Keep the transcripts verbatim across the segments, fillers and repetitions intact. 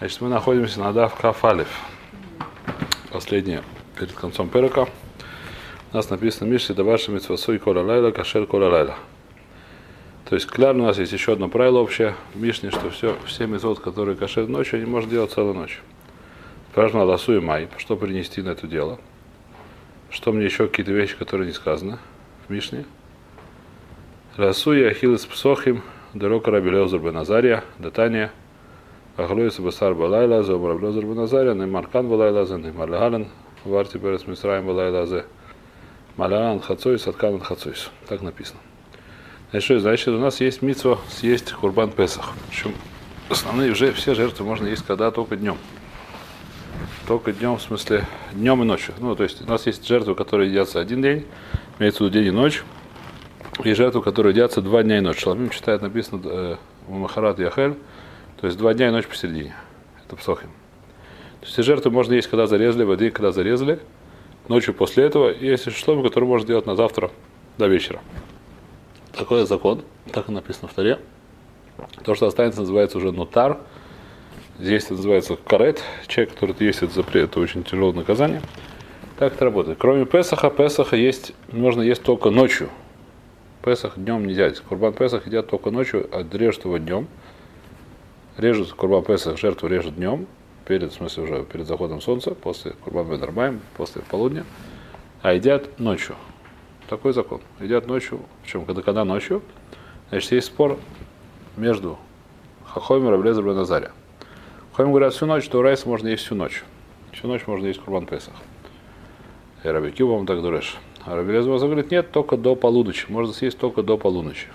Значит, мы находимся на Дав Каф Алеф. Последнее перед концом перека. У нас написано Мишли Даваши Митцвасуй Кола Лайла, Кашер Кола Лайла. То есть кляр, у нас есть еще одно правило общее в Мишне, что все, все митцвот, которые кашер ночью, они можно делать целую ночь. Спрашиваю, ласу и май, что принести на это дело? Что мне еще какие-то вещи, которые не сказаны в Мишне? Ласу и ахилес псохим, дорока рабелезер беназария, датания, ахлоиса басар балайла, зом рабелезер беназария, неймаркан балайла, неймарлагален, варти перес мисраим балайла, зе малаан хацойс, аткан хацойс. Так написано. Значит, что, значит, у нас есть мицва съесть курбан Песах. Причем основные уже все жертвы можно есть когда только днем. Только днем, в смысле, днем и ночью. Ну, то есть у нас есть жертвы, которые едятся один день, имеется в виду день и ночь, и жертвы, которые едятся два дня и ночь. Шаламим читает, написано э, Махарат Яхель, то есть два дня и ночь посередине. Это псохим. То есть жертвы можно есть, когда зарезали, в день, когда зарезали, ночью после этого, и есть шлом, который можно делать на завтра до вечера. Такой закон, так и написано в Торе. То, что останется, называется уже нутар. Здесь это называется карет. Человек, который есть этот запрет, это очень тяжелое наказание. Так это работает. Кроме Песаха, Песаха есть, можно есть только ночью. Песах днем нельзя. Курбан Песах едят только ночью, а режут его днем. Режут Курбан Песах, жертву режут днем, перед, в смысле уже перед заходом солнца, после Курбан Бедарбаем, после полудня, а едят ночью. Такой закон. Едят ночью. Причем, когда, когда ночью, значит, есть спор между Хахоем и Рабелезер бен Азария. Хахоем говорят всю ночь, что райс можно есть всю ночь. Всю ночь можно есть Курбан Песах. И Раби Акива вам так дурешь. А Рабелезер бен Азария говорит, нет, только до полуночи. Можно съесть только до полуночи.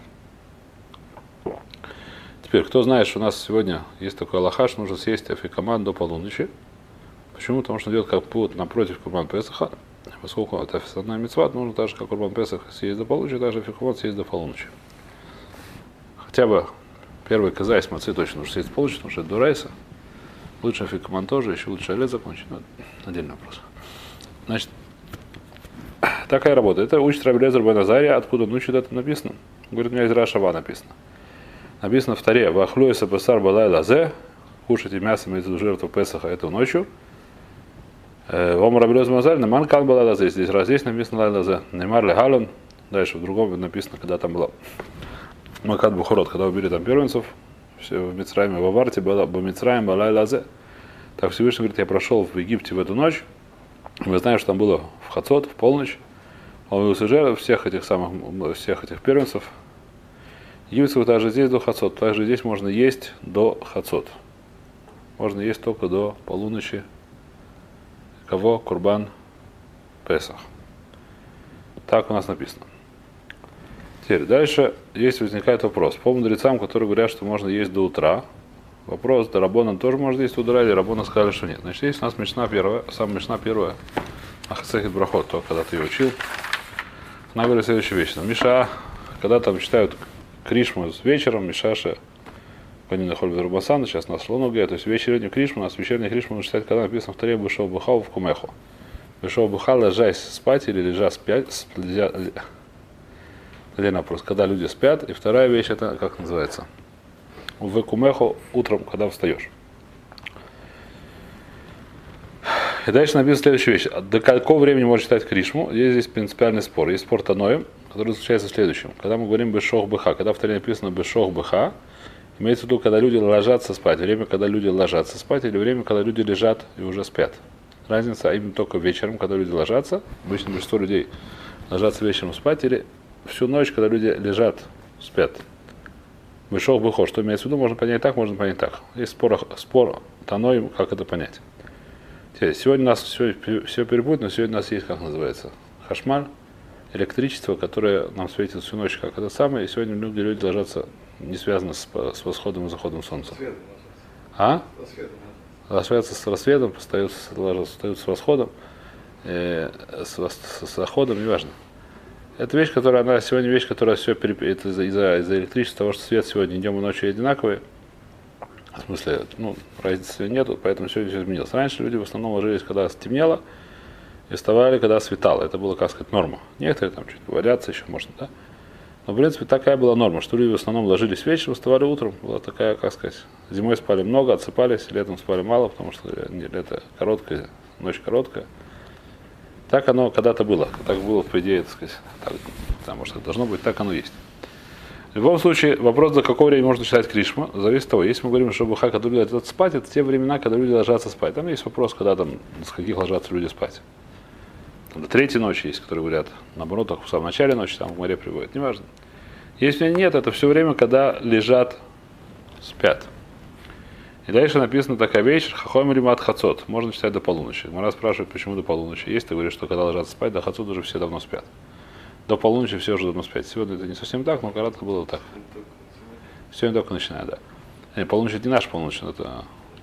Теперь, кто знает, что у нас сегодня есть такой аллаха, что нужно съесть афикаман до полуночи. Почему? Потому что он идет как путь напротив Курбан Песаха. Поскольку это официальная мицва, нужно так же, как Курбан Песах съесть до полуночи, так же афикаман съесть до полуночи. Хотя бы первый казайс мацы точно нужно съесть до полуночи, потому что это до райса. Лучше афикаман тоже, еще лучше олет закончить. Но отдельный вопрос. Значит, такая работа. Это учит Рабелезер бен Азария. Откуда он учит, это написано? Говорит, у меня из Рашава написано. Написано в Торе, «Вахлюйса песар балай лазе», кушайте мясо, имеется в виду жертву Песаха эту ночью. «Вам Рабелезер бен Азария, наман кан балай лазе», здесь раз здесь написано лай лазе, «Неймар ле гален», дальше в другом написано, когда там было Макат Бухорот, когда убили там первенцев, все в Мицраиме, в Аварте, было бы Мицраим балай лазе. Так Всевышний говорит, я прошел в Египте в эту ночь, и мы знаем, что там было в Хацот, в полночь, он увидел жертв всех этих самых, всех этих первенцев. Египетского также здесь до Хацот. Также здесь можно есть до Хацот. Можно есть только до полуночи. Кого? Курбан Песах. Так у нас написано. Теперь дальше есть возникает вопрос. По мудрецам, которые говорят, что можно есть до утра. Вопрос, да Раббанан тоже можно есть до утра, или Раббанан сказали, что нет. Значит, есть у нас Мишна первая, сам Мишна первая. Ахасехет Брахот, то, когда ты ее учил. Она говорит следующую вещь. Миша, когда там читают Кришму с вечером, Мишаша, Панина Хольбер Рубасана, сейчас нас Лонуга, то есть вечернюю Кришму, у нас вечерняя Кришма нужно читать, когда написано в Торе Бешов Бухау в Кумеху. Бешов Буха, ложась спать или лежа спять, один вопрос, когда люди спят, и вторая вещь, это как называется? В Кумеху утром, когда встаешь. И дальше написано следующая вещь. До какого времени можно читать Кришму? Есть здесь принципиальный спор. Есть спор Таноем, который заключается в следующем. Когда мы говорим Бешох Быха, когда в Торе написано Бешох Быха, имеется в виду, когда люди ложатся спать. Время, когда люди ложатся спать, или время, когда люди лежат и уже спят. Разница именно только вечером, когда люди ложатся. Обычно большинство людей ложатся вечером спать, или всю ночь, когда люди лежат, спят. Бешох Быхо. Что имеется в виду? Можно понять так, можно понять так. Есть спор, спор Таноем, как это понять. Сегодня у нас все, все перебудет, но сегодня у нас есть, как называется, хашмаль, электричество, которое нам светит всю ночь, как это самое, и сегодня люди, люди ложатся не связано с, с восходом и заходом солнца. А? Ложатся с рассветом, встают, встают с восходом, э, с, с, с заходом, неважно. Это вещь, которая, она сегодня вещь, которая все перепит из-за, из-за, из-за электричества, того, что свет сегодня днем и ночью одинаковый. В смысле, ну, разницы нету, поэтому сегодня все изменилось. Раньше люди в основном ложились, когда стемнело, и вставали, когда светало. Это было, как сказать, норма. Некоторые там чуть валяться еще можно, да? Но, в принципе, такая была норма, что люди в основном ложились вечером, вставали утром. Была такая, как сказать, зимой спали много, отсыпались, летом спали мало, потому что лето короткое, ночь короткая. Так оно когда-то было. Так было, по идее, так сказать, так, потому что должно быть, так оно есть. В любом случае, вопрос, за какое время можно читать Кришма, зависит от того. Если мы говорим, что Буха, когда люди ложатся спать, это те времена, когда люди ложатся спать. Там есть вопрос, когда там, с каких ложатся люди спать. Там до третьей ночи есть, которые говорят, наоборот, в самом начале ночи, там в море приводят, неважно. Если нет, это все время, когда лежат, спят. И дальше написано такая вещь, хахом или мат хацот, можно читать до полуночи. Мара спрашивает, почему до полуночи. Есть, ты говоришь, что когда ложатся спать, до хацот уже все давно спят. До полуночи все уже давно спят. Сегодня это не совсем так, но когда-то было так. Сегодня только начинает, да. Не, полуночь это не наш полночь, это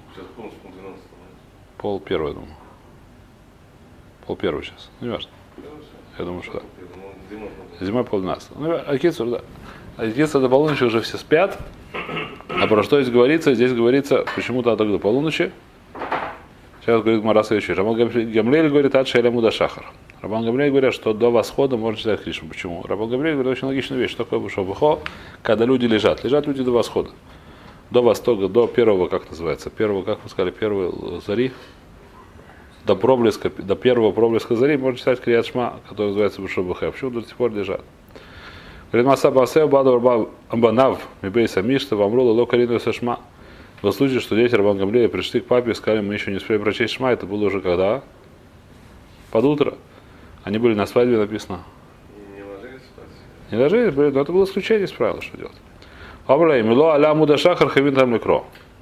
пол первого, я думаю. Пол первого сейчас. Ну, не важно. Я думаю, что да. Зимой пол двенадцатого. Ну, Акицур, да. Акицур до полуночи уже все спят. А про что здесь говорится? Здесь говорится почему-то так до полуночи. Сейчас говорит Мара следующий. Рабан Гамлиэль говорит, ад шейля муда шахар. Рабан Гамлиэль говорит, что до восхода можно читать Кришну. Почему? Рабан Гамлиэль говорит очень логичную вещь. Что такое бушо-бухо, когда люди лежат? Лежат люди до восхода. До востока, до первого, как называется? Первого, как мы сказали, первого зари. До проблеска, до первого проблеска зари можно читать Крият Шма, который называется бушо-бухо. Почему до сих пор лежат? Говорит, Маса Басео Баду Амбанав, Мибейса Мишта, Вамрула Локарину Сашма. В случае, что дети Рабан Гамлиэля пришли к папе и сказали, мы еще не успели прочесть Шма, это было уже когда? Под утро. Они были на свадьбе, написано. Не ложились спать? Не ложились, были, но это было исключение из правила, что делать. Абрай, Мило Аля Муда Шахар Хавин там Ликро.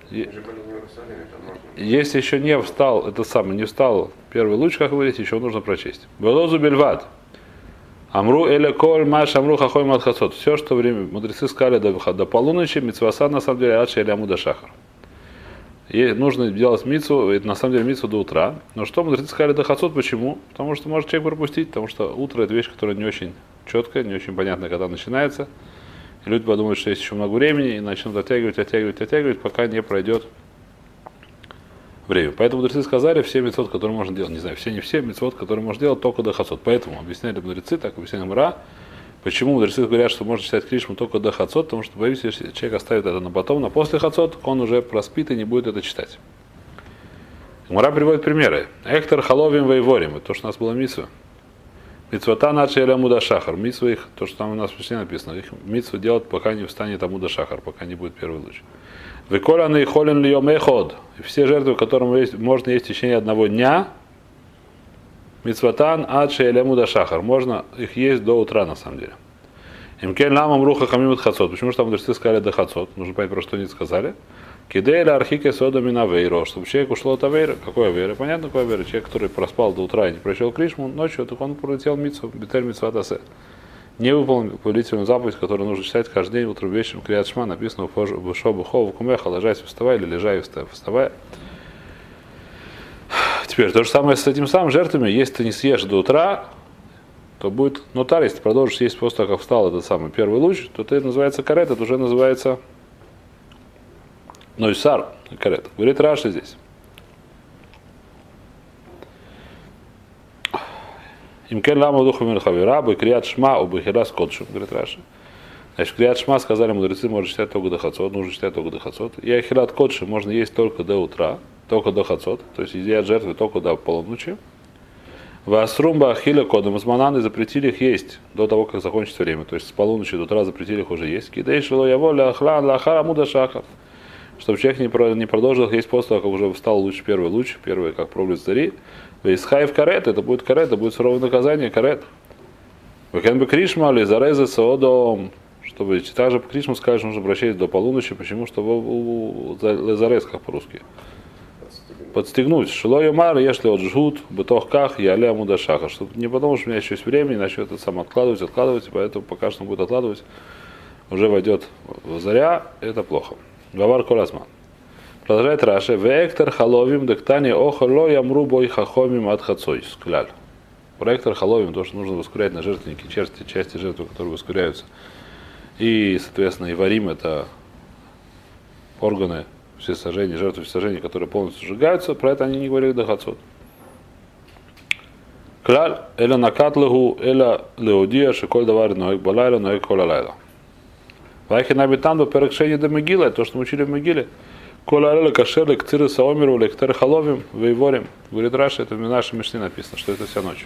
Если еще не встал, это самое, не встал первый луч, как говорите, еще нужно прочесть. Белозу Бельват. Амру эля коль маш амру хахой матхасот. Все, что время мудрецы сказали до, до полуночи, митцваса на самом деле адши эля муда шахар. И нужно делать митцву, это на самом деле митцву до утра. Но что мудрецы сказали до хасот, почему? Потому что может человек пропустить, потому что утро это вещь, которая не очень четкая, не очень понятная, когда начинается. И люди подумают, что есть еще много времени, и начнут оттягивать, оттягивать, оттягивать, пока не пройдет время. Поэтому мудрецы сказали, все митцвот, которые можно делать, не знаю, все не все митцвот, которые можно делать только до хацот. Поэтому объясняли мудрецы, так объясняли Мара, почему мудрецы говорят, что можно читать Кришму только до хацот, потому что, боюсь, если человек оставит это на потом, на после хацот, он уже проспит и не будет это читать. Мара приводит примеры. Эктор халовим воеворим, это то, что у нас было митцва. Митцвата начи эля муда шахар. Митцва их, то, что там у нас почти написано, их митцву делать, пока не встанет амуда шахар, пока не будет первый луч. Выколян и холен льем эход. Все жертвы, которым есть, можно есть в течение одного дня, митцватан адши элямуда шахар. Можно их есть до утра, на самом деле. Имкен ламам руха хамимут хацот. Почему же там мудрецы сказали до хацот? Нужно понять, про что они сказали. Кидейля архике содами на вейро. Чтобы человек ушло от авейра. Какой авейра? Понятно, какой авейра? Человек, который проспал до утра и не прочел Кришму, ночью, так он пролетел митцву, бетель митцватасе. Не выполнил повелительную заповедь, которую нужно читать каждый день утром вечером. Крият Шма написано в Шобу Хову Кумеха, ложась, вставай или лежай, вставай. Теперь то же самое с этим самым жертвами. Если ты не съешь до утра, то будет нотар. Если ты продолжишь есть после того, как встал этот самый первый луч, то это называется карет, это уже называется нойсар карет. Говорит Раши здесь. Имкен лама духу мирхавира, бы крият шма, у бахирас кодшим, говорит Раши. Значит, крият шма сказали мудрецы, можно читать только до хацот, нужно читать только до хацот. И ахират кодшим можно есть только до утра, только до хацот, то есть едят жертвы только до полуночи. Васрумба ахиля кодом измананы запретили их есть до того, как закончится время, то есть с полуночи до утра запретили их уже есть. Кидей шило яво ля ахлан ля ахара муда шахар. Чтобы человек не, про, не продолжил их есть после того, как уже встал луч, первый луч, первый как проблеск зари. Вейсхайв карет, это будет карет, это будет суровое наказание, карет. Векен бы Кришма или зарезы соодом, чтобы также по Кришму сказать, что нужно обращаться до полуночи, почему? Чтобы у зарез, как по-русски. Подстегнуть. Шило юмар, если от жгут, бытохках, яля муда шаха. Чтобы не потому, что у меня еще есть время, иначе это сам откладывать, откладывать, поэтому пока что он будет откладывать, уже войдет в заря, это плохо. Гавар коласма. Продолжает Раши. Вектор халовим дектани охоло ямру бой хахомим от хацой. Скляль. Проектор халовим, то, что нужно воскурять на жертвеннике, части, части жертвы, которые воскуряются. И, соответственно, и варим это органы все сожжения, жертвы всесожжения, которые полностью сжигаются. Про это они не говорили до хацот. Клаль, эля накатлыгу, эля леодия, шиколь давар ноек балайла, ноек кола лайла. Вайхи набитанду перекшение до могилы, то, что мы учили в могиле. Кола лайла кашерлы к циры саомеру, лектер халовим, воеворим. Говорит Раши, это в нашей Мишне написано, что это вся ночь.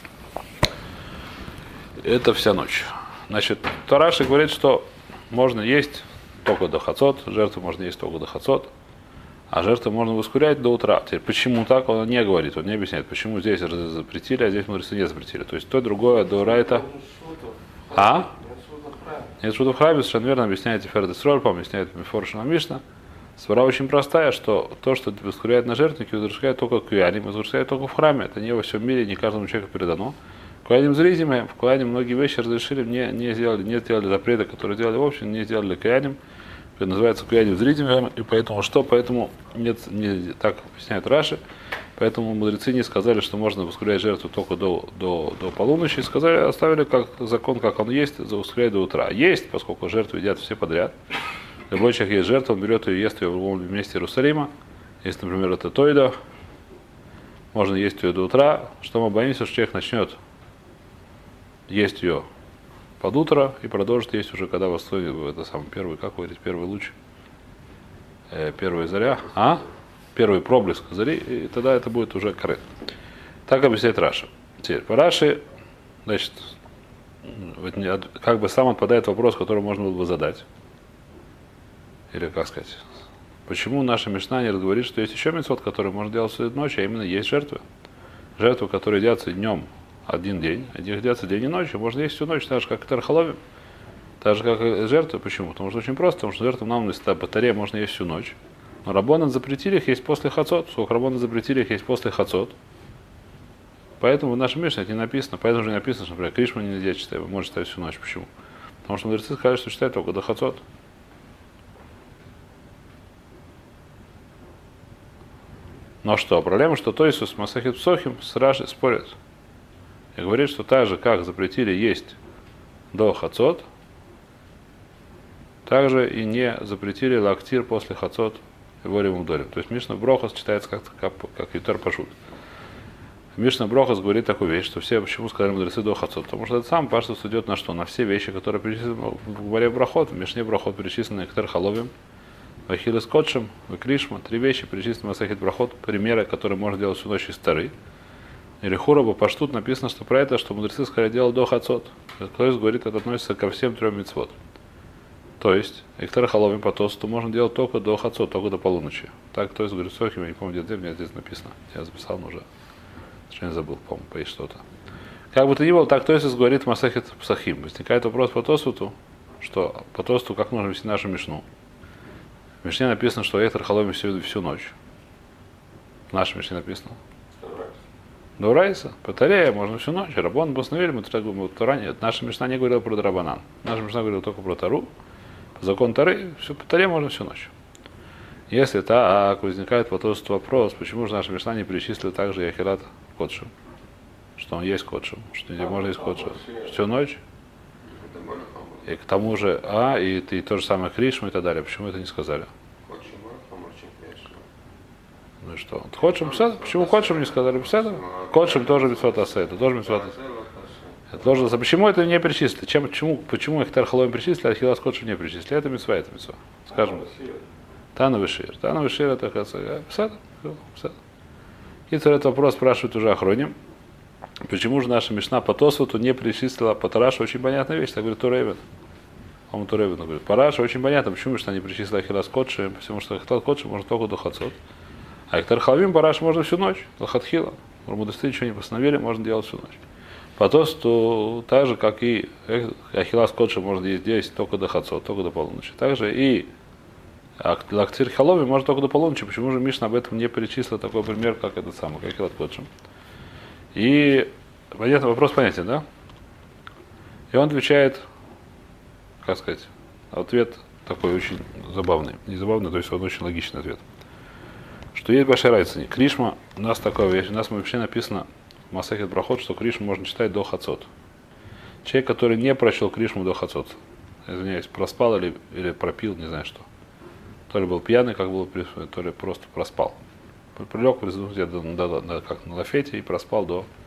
Это вся ночь. Значит, то Раши говорит, что можно есть только до хацот, жертву можно есть только до хацот, а жертву можно ускорять до утра. Теперь, почему так, он не говорит, он не объясняет, почему здесь запретили, а здесь мудрецы не запретили. То есть то, другое, до райта. А? Нет, что в храме, совершенно верно объясняет Фердес Рольпа, объясняет Мефоршина Мишна. Свара очень простая, что то, что воскуряет на жертвеннике, воскуряет только куяним, воскуряет только в храме. Это не во всем мире, не каждому человеку передано. Куяним зрителям, в Куяним многие вещи разрешили, мне не сделали, не сделали запреты, которые сделали в общем, не сделали Куяним. Это называется Куяним зрителям, и поэтому что? Поэтому нет, не, так объясняет Раши. Поэтому мудрецы не сказали, что можно воскурять жертву только до, до, до полуночи. Сказали, оставили как закон, как он есть, воскурять до утра. Есть, поскольку жертву едят все подряд. Любой человек есть жертва, он берет ее и ест ее в любом месте Иерусалима. Если, например, это Тойда, можно есть ее до утра. Что мы боимся, что человек начнет есть ее под утро и продолжит есть уже, когда восходит, это самый первый, как говорить, первый луч, э, первая заря, а? Первый проблеск зари, и тогда это будет уже карет. Так объясняет Раша. Теперь по Раши, значит, как бы сам отпадает вопрос, который можно было бы задать. Или как сказать, почему наша Мишна не говорит, что есть еще мицвот, который можно делать в ночь, а именно есть жертвы. Жертвы, которые едятся днем один день, а едятся день и ночь, можно есть всю ночь, так же как Тархаловим, так же как и жертвы. Почему? Потому что очень просто, потому что жертву нам на батарее можно есть всю ночь. Но Раббанан запретили их есть после хацот. Сколько Раббанан запретили их есть после хацот. Поэтому в нашем Мишне это не написано. Поэтому же не написано, что, например, Кришма нельзя читать, вы можете читать всю ночь. Почему? Потому что мудрецы сказали, что читать только до хацот. Но что? Проблема, что Тойсус Масахит Псохим с Раши спорят. И говорит, что так же, как запретили есть до хацот, также и не запретили лактир после хацот и ворим удолем. То есть Мишна Брохас читается как, как, как Ютер Пашут. Мишна Брохас говорит такую вещь, что все, почему сказали мудрецы до хацот, потому что это сам Паштус идет на что? На все вещи, которые перечислены в Гмаре Брахот, в Мишне Брахот перечислены Ктер Халовим, Вахилес Котшем, Кришма, три вещи перечислены в Масахит Брахот, примеры, которые можно делать всю ночь из Тары. Или Хураба Паштут написано, что про это, что мудрецы сказали делать до хацот. То есть говорит, это относится ко всем трем мицвот. То есть, Эктер Халовим по тосту можно делать только до хацот, только до полуночи. Так, то есть, говорит, Сохим, я не помню, где, где здесь написано. Я записал, но уже. Что не забыл, по-моему, поесть что-то. Как бы то ни было, так, то есть, говорит Масахит Псахим. Возникает вопрос по тосту, что по тосту, как нужно вести нашу Мишну. В Мишне написано, что Эктер Халовим всю, всю ночь. В нашей Мишне написано. До Райса, по Таре можно всю ночь. Раббан постановили, мы ранее. Наша Мишна не говорила про Драбанан. Наша Мишна говорила только про Тару. По закону Тары, все, по Таре можно всю ночь. Если так, возникает по тосту вопрос, почему же наша Мишна не перечислила также Яхират Котшем? Что он есть Котшем, что где можно есть Котшем. Всю ночь. И к тому же, а, и, и то же самое Кришма и так далее. Почему это не сказали? Ну и что? Ходшим псад? Почему Ходшим не сказали псад? Ходшим тоже митцвот асе, это тоже митцвот асе. Это тоже... Почему это не перечислили? Чем, почему, почему их Тархалоим перечислили, а Хилас Ходшим не перечислили? Это митцва, это митцва. Скажем. Тана Вишир. Тана Вишир это псад. Псад. И этот вопрос спрашивают уже Ахроним. Почему же наша Мишна по Тосфоту не перечислила по Тарашу? Очень понятная вещь. Так говорит Турейвен. Он Турейвен говорит. По Рашу очень понятно, почему Мишна не перечислила Хилас Ходшим, потому что Хилас Ходшим можно только до Хацот. А Эктер Халвим Бараш можно всю ночь. Лахатхила. Мудрецы ничего не постановили, можно делать всю ночь. По тосту, так же, как и Ахилас Котша можно есть только до Хацот, только до полуночи. Также и Лактир Халови можно только до полуночи. Почему же Мишна об этом не перечислил такой пример, как этот самый, как Ахилас Котша? И понятно, вопрос понятен, да? И он отвечает, как сказать, ответ такой очень забавный. Не забавный, то есть он очень логичный ответ. Что есть большая разница. Кришма, у нас такое вещь, у нас вообще написано в Масахет Брахот, что Кришму можно читать до Хацот. Человек, который не прочел Кришму до Хацот, извиняюсь, проспал или, или пропил, не знаю что. То ли был пьяный, как было, то ли просто проспал. Прилег, как на лафете, и проспал до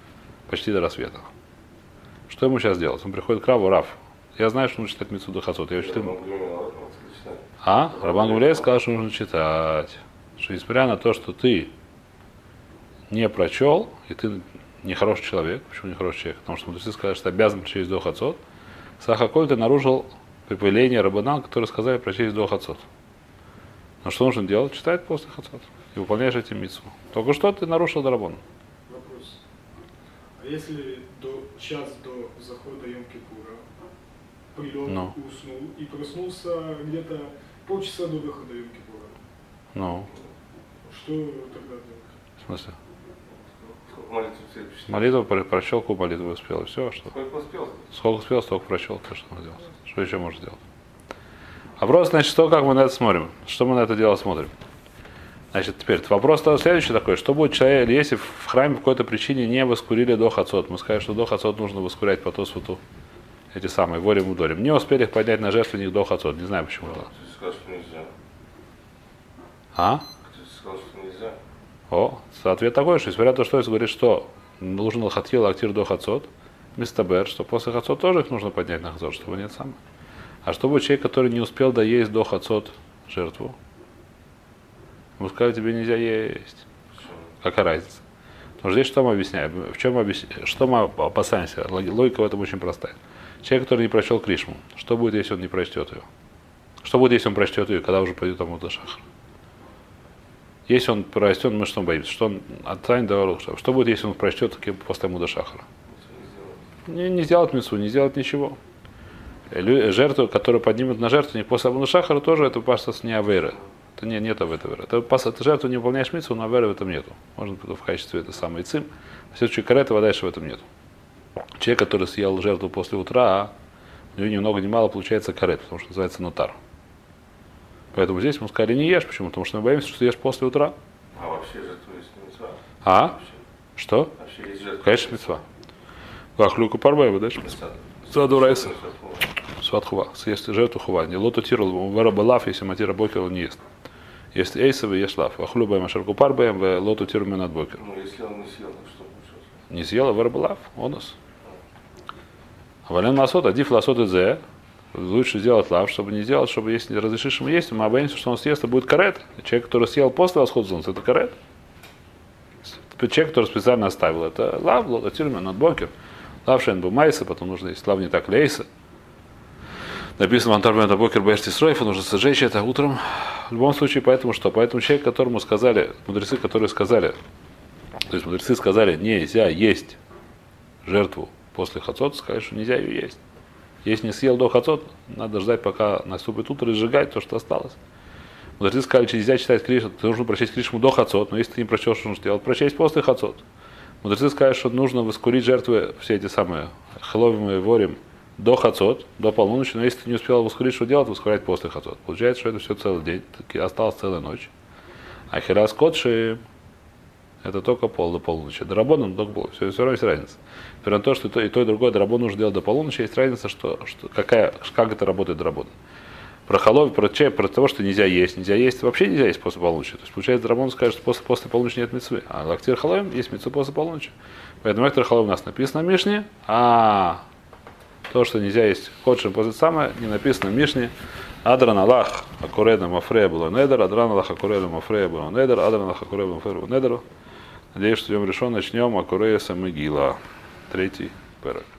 почти до рассвета. Что ему сейчас делать? Он приходит к Раву: Рав, я знаю, что нужно читать Мицву Дохацот. Я читаю... А? Рабан Гамлиэль сказал, что нужно читать. Что несмотря на то, что ты не прочел, и ты нехороший человек. Почему нехороший человек? Потому что мудрецы сказали, что ты обязан прочесть Дохацот. Сахаколь ты нарушил повеление Рабанан, которые сказали прочесть Дохацот. Но что нужно делать? Читать после Хацот. И выполняешь эти мицву. Только что ты нарушил Дарабон. Вопрос. А если до час до захода Йом-Кипура прилег, ну. уснул и проснулся где-то полчаса до выхода Йом-Кипура? Ну. Что тогда делать? В смысле? Сколько молитв успел прочитать? Молитву про- прочел, какую молитву успел, и все, что? Сколько успел? Сколько успел, столько прочел, то, что нужно делать. Что еще можно делать? Вопрос, значит, что, как мы на это смотрим? Что мы на это дело смотрим? Значит, теперь вопрос следующий такой: что будет человек, если в храме по какой-то причине не воскурили до Хацот? Мы сказали, что до Хацот нужно воскурять по Тосфоту эти самые ворим и дорим. Не успели их поднять на жертвенник до Хацот. Не знаю почему. Ты сказал, что нельзя. А? Ты сказал, что нельзя. О, ответ такой, что несмотря на то, что если говорит, что нужен лохатхил актир до Хацот, мистабер, что после Хацот тоже их нужно поднять на Хацот, чтобы нет самого. А что будет человек, который не успел доесть до Хацот жертву? Мы сказали, тебе нельзя есть. Почему? Какая разница? Потому что здесь что мы объясняем? В чем мы объясняем? Что мы опасаемся? Логика в этом очень простая. Человек, который не прочел Кришму, что будет, если он не прочтет ее? Что будет, если он прочтет ее, когда уже пойдет там до Шахар? Если он прочтет, мы что боимся? Что он отстанет до Руха? Что будет, если он прочтет после Муда Шахара? Не, не сделать митцву, не сделать ничего. Жертву, которую поднимут на жертву, не после Муда Шахара, тоже это паста не авейра. Это не, нет в этом. Это, это жертву не выполняешь митцву, но авейра в этом нету. Можно в качестве это самый цим. В следующий карет, а дальше в этом нету. Человек, который съел жертву после утра, у него ни много ни мало получается карет, потому что называется нотар. Поэтому здесь мы сказали, не ешь. Почему? Потому что мы боимся, что ты ешь после утра. А вообще жертва есть митцва? А? Вообще. Что? Вообще есть жертва? Конечно, митцва. Ахлюку парбаева, дальше. Саду райса. Сватхува. Съесть жертву хува. Не лоту тирл, вараба лав, если матира бокер, он не ест. Если эйсовы, ешь лав. Ахлюбаем, ашарку парбаем, в лоту тирл менат бокер. Ну, если он не съел, то что получилось? Не съела вараба лав, онус. А вален масот, адиф ласот и зе. Лучше сделать лав, чтобы не сделать, чтобы если разрешишь ему есть, мы боимся, что он съест, это будет карет. Человек, который съел после восхода солнца, это карет. Человек, который специально оставил, это лав, лоту тирл менат бокер. Лав шен бу майса, потом нужно есть лав не так лейса. Написано Антарбен Бокер Бэшти Сройфа, нужно сжечь это утром. В любом случае, поэтому что? Поэтому человек, которому сказали, мудрецы, которые сказали, то есть мудрецы сказали, нельзя есть жертву после Хацот, сказали, что нельзя ее есть. Если не съел до Хацот, надо ждать, пока наступит утро, и сжигать то, что осталось. Мудрецы сказали, что нельзя читать Кришму, ты нужно прочесть Кришму до Хацот, но если ты не прочел, что нужно делать, прочесть после Хацот. Мудрецы сказали, что нужно воскурить жертвы, все эти самые хеловим и ворим, до Хацот, до полуночи, но если ты не успел воскурить, что делать, воскурять после Хацот. Получается, что это все целый день, осталась целая ночь. А херас котши это только пол до полуночи. Дарабон только пол. Все, все равно есть разница. При том, что и то, и то, и другое дарабон нужно делать до полуночи, есть разница, что, что какая, как это работает дарабон. Про холов, про чай, про того, что нельзя есть. Нельзя есть, вообще нельзя есть после полуночи. То есть, получается, дарабон скажет, что после, после полуночи нет митцвы. А лактир халовим есть митцву после полуночи. Поэтому лактир халов у нас написано в Мишне, а то, что нельзя есть ходшим после самое, не написано в Мишне. Адран Аллах Акуредам Афрея было недер, Адран Аллах Акуредам Афрея было недер, Адран Аллах Акуредам Афрея было недер. Надеюсь, что идем решен, начнем Акурея Самигила. Третий перек.